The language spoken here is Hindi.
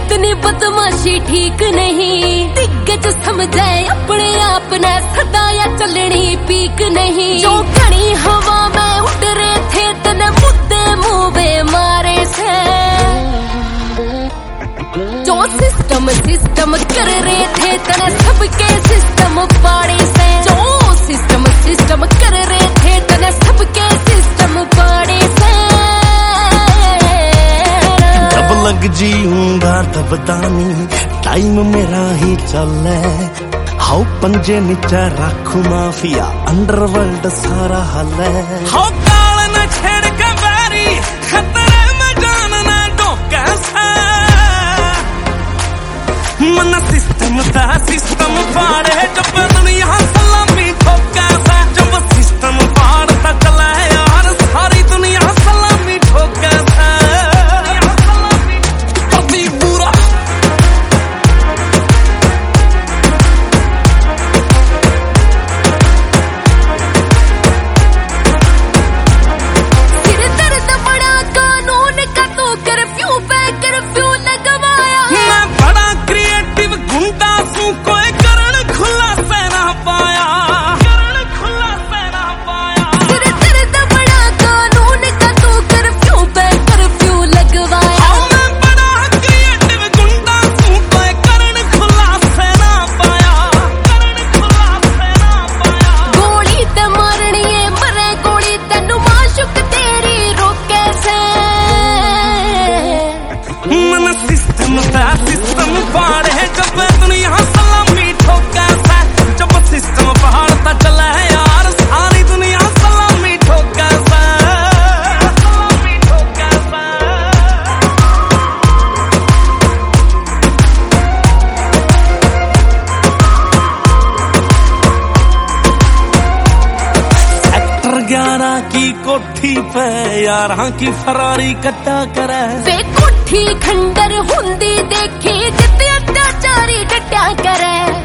इतनी बदमाशी ठीक नहीं। दिग्गज समझाए अपने आप ने सदा या चलनी पीक नहीं। जो घनी हवा में उड़ रहे थे तने मुद्दे मुँह मारे से। जो सिस्टम कर रहे थे तने सबके सिस्टम पाड़े से। जो सिस्टम कर रहे थे तने सबके सिस्टम पाड़े से। जब लग जीऊंगा तब दानी टाइम मेरा ही चले। हाउ पंजे नीचे रखू माफिया अंडरवर्ल्ड सारा हले। हाउ काल न छेड़ के बैरी खतरे में जान न डोके से। मन सिस्टम फाड़े जब दुनिया सलामी ठोके से। जब सिस्टम फाड़ता चला है यार सारी दुनिया सलामी ठोके से। प्रति बुरा सिर दर्द बड़ा कानून का तो कर्फ्यू पे कर्फ्यू लगवाया। मैं बड़ा क्रिएटिव गुंडा हूँ कोई करण खुला से ना पाया। सिर दर्द बड़ा कानून का तो कर्फ्यू पे कर्फ्यू लगवाया। मैं बड़ा क्रिएटिव गुंडा हूँ कोई करण खुला से ना पाया। गोली ते मारनी है मरे गोली तेनू माशुक तेरी रोके से। मन सिस्टम फाड़े जब दुनिया सलामी ठोके से। जब सिस्टम फाड़ता चला है यार सारी दुनिया सलामी ठोके से। सेक्टर 11 की कोठी पे 11 की फरारी कट्टा करे। वे कोठी खंडर हुंदी देखी जिते अत्याचारी डट्या करे।